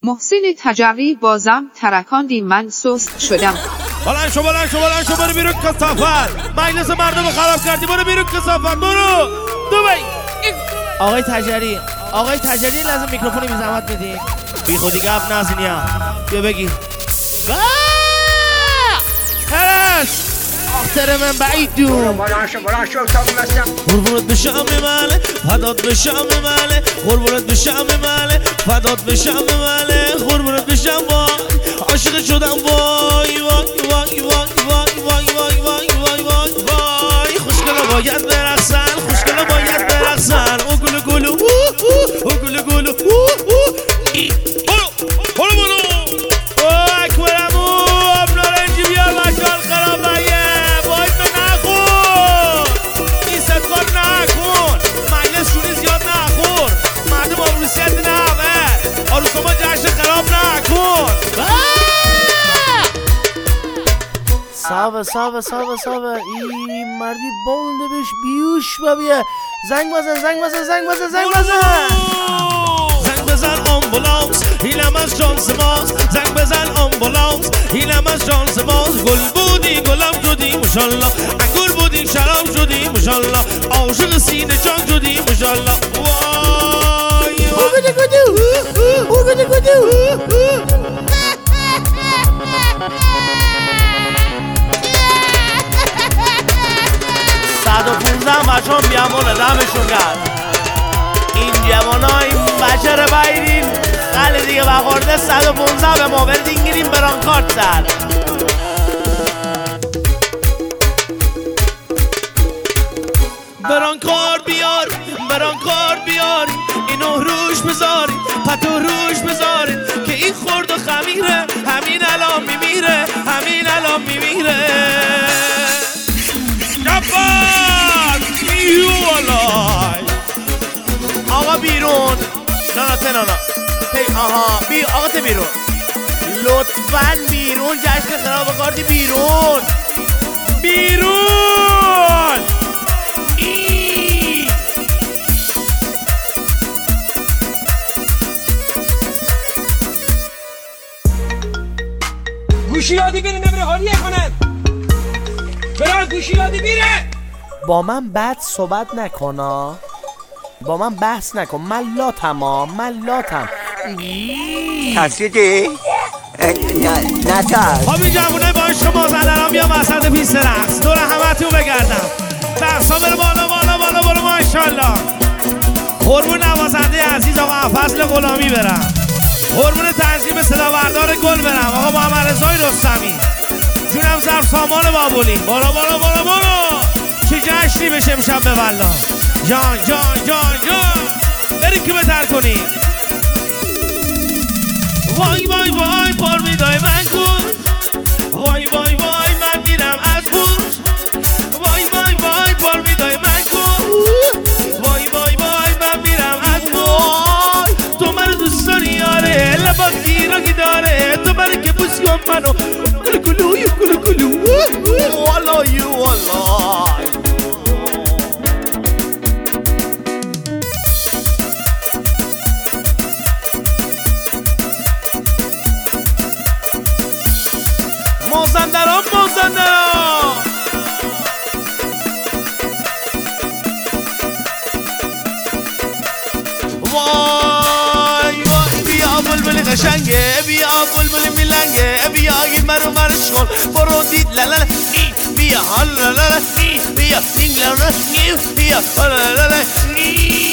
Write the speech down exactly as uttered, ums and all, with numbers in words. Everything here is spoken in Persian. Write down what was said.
محسن تجری بازم ترکاندی من سست شدم. بلند شو بلند شو بلند شو برو بیرون کثافت. مجلس مردم رو خراب کردی، برو بیرون کثافت، برو دوبی. آقای تجری آقای تجری لازم میکروفونی بی زحمت بدین. بی خودی گپ نزنیا. بیا بگی هست آختر من بعیدون. بلند شو بلند شو تا بستم. قربونت بشم ماله فدات بشم ماله قربونت بشم ماله فدات بشم ماله قربونت بشم وای عاشق شدم وای وای وای وای وای وای وای وای وای وای وای خوشگلا باید برقصن خوشگلا باید برقصن او گلو گلو او گلو گلو برو برو برو او اکبرمو اب نارنجی بیار بچه‌ها خراب نگه وای تو نخور این ستبار نکن مجلس شونی زیاد نخور مردم آبروسیت نهوه آروسا ما جشن خراب نکن. صاحب صاحب صاحب صاحب این مردی بونده بهش بیوش بابیه. زنگ بزن زنگ بزن زنگ بزن زنگ بزن زنگ بزن آمبولانس اینم از شانس ماست. زنگ بزن آمبولانس اینم از شانس ماست. گل بودی گلم شدی ماشالله انگور بودی شراب شدی ماشالله عاشق سینه جان شدی ماشالله وای اوگده گدو اوگده گدو. صد و پونزده بچه‌ها بیامون دمشون کرد. این جوانا این بچه رو بایدین خیلی دیگه بخورده. صد و پونزده به ما بردین گیریم برانکارت سر. برانکار بیار برانکار بیار اینو روش بذارید پتو روش بذارید که این خورد و خمیره همین الان میمیره همین الان میمیره. نباد ایو الای آقا بیرون نانا تنانا پی آها بی آقا ته بیرون لطفاً بیرون جشن خراب کردی بیرون بیرون ای. گوشی یادی بریم ببره حالیه کنن. برای گوشی یادی بیره. با من بد صحبت نکنا، با من بحث نکن. من لاتم ها من لاتم. ترسیدی؟ نه ترس. خب این جوونه با شما زنران بیا وسط پیست رقص دور همه تو بگردم. رقصا بره بالا بالا بالا بالا ماشالله. قربون نوازنده عزیز آقا فضل غلامی برم. قربون تنظیم صدا بردار گل برم آقا محمد رضای رستمی. جونم ظرف سامان بابولی. بالا بالا بالا بالا چه جشنی بشه امشب به والله. جان جان جان جان بریم که بتر کنیم. وای وای وای پر میدای من کن. وای وای وای من میرم از بود. وای وای وای پر میدای من کن. وای وای وای من میرم از بود. تو من دوست داری آره لبات گیرانی داره تو من که بوس کن منو گلو یو گلو گلو والا یو والا. مازندران مازندران وای وای بیا بلبل قشنگه بیا بلبل میلنگه بیا این مرو ورش کن برو دید لالا بیا حالا لالا بیا این لالا بیا حالا لالا